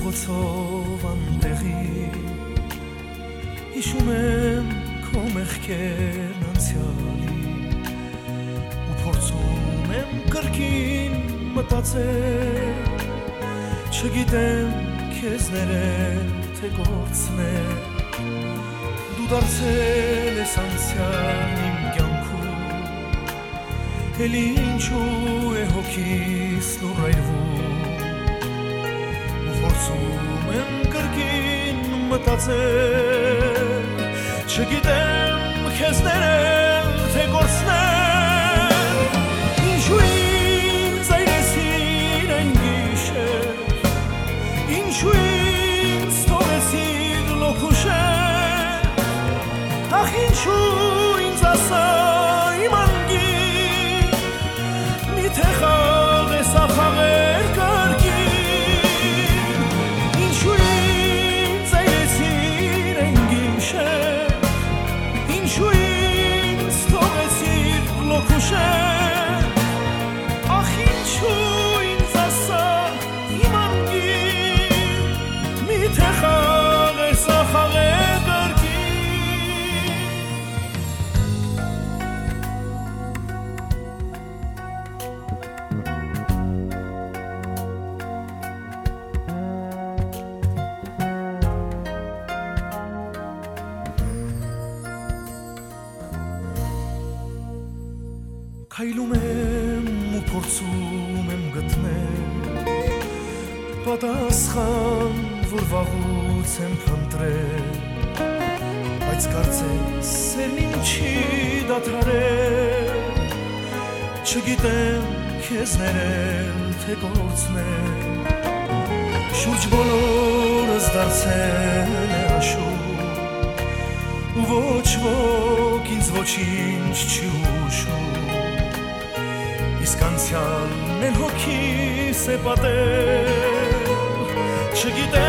փողոցով անտեղի հիշում եմ քո մեղքերն անցյալի ու փորձում եմ կրկին մտածել չգիտեմ քեզ ներել թե գործնել դու դարձել ես անցյալ իմ կյանքում էլի ինչու է հոգիս լուրայրվում Փորձում եմ կրկին մտածել Չգիտեմ քեզ ներել թե գործնել Ինչու ինձ այրեցիր այն գիշեր Ինչու ինձ թողեցիր լոքուշեր Ախ ինչու ինձ ասա իմ անգին Միթե խաղես ախաղեր կարգին Ինչու ինձ թողեցիր լոքուշեր Ախ ինչու ինձ ասա իմ անգին Միթե խաղես ախաղեր կարգին Քայլում եմ ու փորձում եմ գտնել Պատասխան, որ վաղուց եմ փնտրել Բայց կարծես սերն իմ չի դադարել Չգիտեմ քեզ ներել թե գործնել Շուրջ բոլորս դարձել է աշուն Ու ոչ ոք ինձ ոչինչ չի հուշում Իսկ անցյալն էլ հոգիս է պատել Չգիտեմ